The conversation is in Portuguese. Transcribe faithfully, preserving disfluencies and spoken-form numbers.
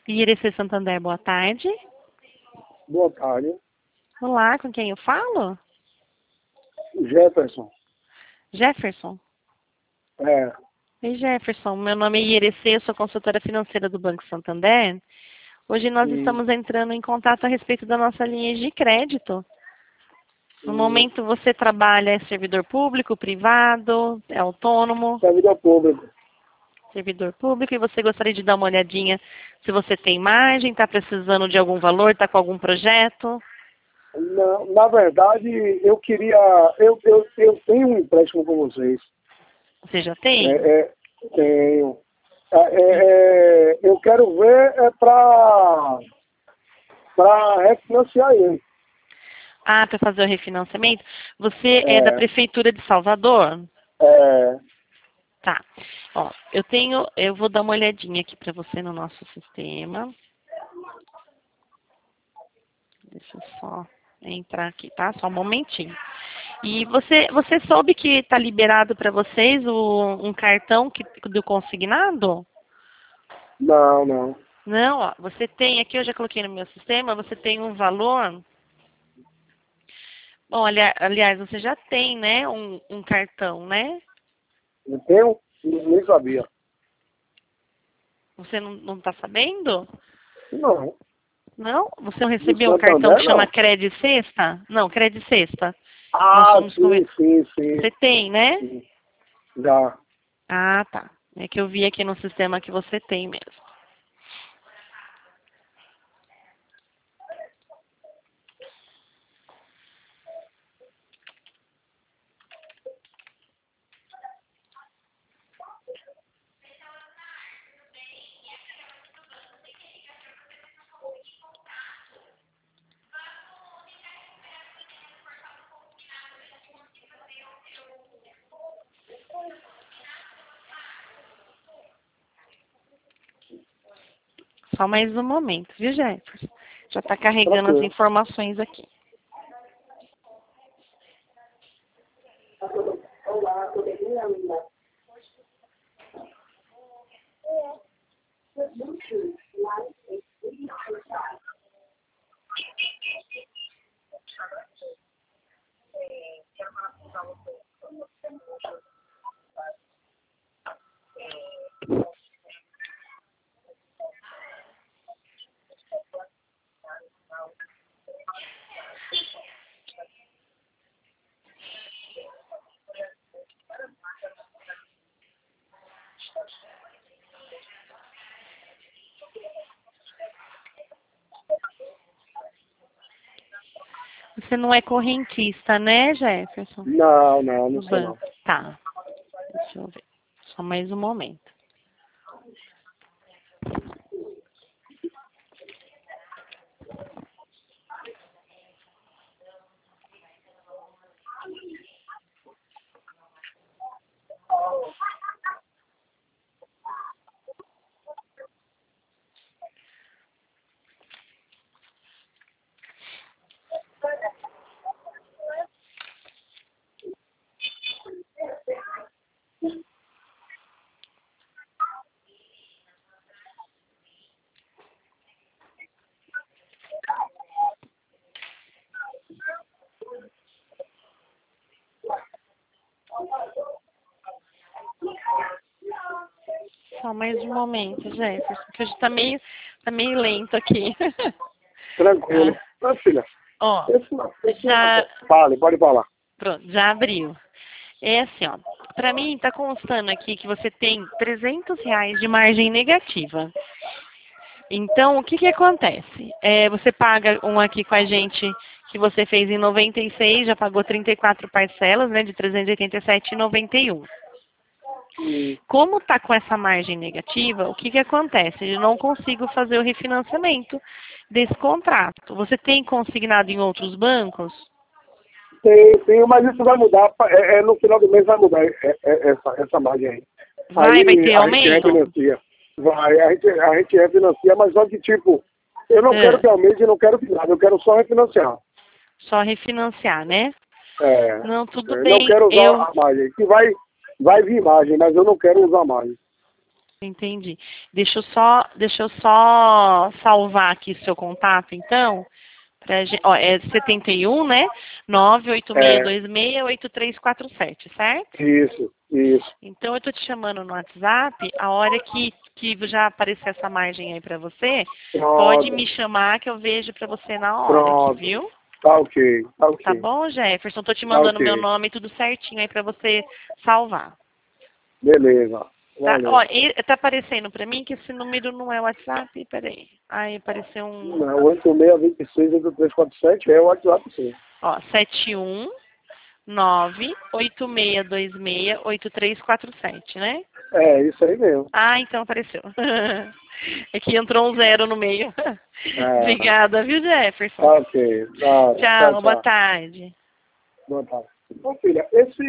I R C Santander, boa tarde. Boa tarde. Olá, com quem eu falo? Jefferson. Jefferson? É. Oi, Jefferson. Meu nome é I R C, eu sou consultora financeira do Banco Santander. Hoje nós Sim. estamos entrando em contato a respeito da nossa linha de crédito. No Sim. momento você trabalha, é servidor público, privado, é autônomo? Servidor público. Servidor público, e você gostaria de dar uma olhadinha se você tem margem, está precisando de algum valor, está com algum projeto? Na, na verdade, eu queria... Eu, eu, eu tenho um empréstimo com vocês. Você já tem? É, é, tenho. É, é, é, eu quero ver é para para refinanciar ele. Ah, para fazer o refinanciamento? Você é da É, Prefeitura de Salvador? é, Tá. Ó, eu tenho, eu vou dar uma olhadinha aqui para você no nosso sistema. Deixa eu só entrar aqui, tá? Só um momentinho. E você, você soube que está liberado para vocês o, um cartão que, do consignado? não, não. Não, ó, você tem aqui, eu já coloquei no meu sistema, você tem um valor. Bom, ali- aliás, você já tem, né, um, um cartão, né? Eu tenho? Nem sabia. Você não está sabendo? Não. Não? Você não Do recebeu um cartão Santander, que chama não. Credit Sexta? Não, Credit Sexta. Nós Ah, somos sim, conver- sim, sim. Você tem, né? sim. Já. Ah, tá. É que eu vi aqui no sistema que você tem mesmo. Só mais um momento, viu, Jefferson? Já está carregando as Tranquilo. informações aqui. Você não é correntista, né, Jefferson? Não, não, não Do sou não. banco. Tá. Deixa eu ver. Só mais um momento. Só mais um momento, Jefferson, porque hoje tá meio, tá meio lento aqui. Tranquilo. Ah, Ah, filha, ó, esse não, esse já, não. Fale, pode falar. pronto, já abriu. É assim, ó. Para mim, tá constando aqui que você tem trezentos reais de margem negativa. Então, o que que acontece? É, você paga um aqui com a gente que você fez em noventa e seis, já pagou trinta e quatro parcelas, né, de trezentos e oitenta e sete reais e noventa e um. Hum. Como está com essa margem negativa, o que que acontece? Eu não consigo fazer o refinanciamento desse contrato. Você tem consignado em outros bancos? Tem, tem, mas isso vai mudar. É, é, no final do mês vai mudar é, é, essa, essa margem aí. Vai, vai Aí ter a gente aumento? refinancia. Vai, a gente, a gente refinancia, mas só que tipo, eu não quero É, que aumente e não quero que nada, eu quero só refinanciar. só refinanciar, né? É, Não, tudo eu não bem. quero usar Eu, a margem. Que vai, vai vir margem, mas eu não quero usar margem. Entendi. Deixa eu só, deixa eu só salvar aqui seu contato, então. Pra, gen- ó, é setenta e um, né? nove oito seis dois seis oito três quatro sete, certo? Isso, isso. Então eu tô te chamando no WhatsApp, a hora que, que já aparecer essa margem aí pra você, pode Pronto, me chamar que eu vejo pra você na hora aqui, pronto. viu? Tá ok, tá Tá ok. bom, Jefferson? Tô te Tá mandando meu ok. nome tudo certinho aí pra você salvar. Beleza. Tá, ó, Valeu. e- tá aparecendo pra mim que esse número não é WhatsApp, peraí. Aí apareceu um, Não, oito seis dois seis oito três quatro sete é o WhatsApp, sim. ó, sete um nove oito seis dois seis oito três quatro sete, né? É, isso aí mesmo. Ah, então apareceu. É que entrou um zero no meio. É, Obrigada, viu, Jefferson? tá ok. Tá, tchau, Tchau, boa tchau. tarde. Boa tarde. Ô, filha, esse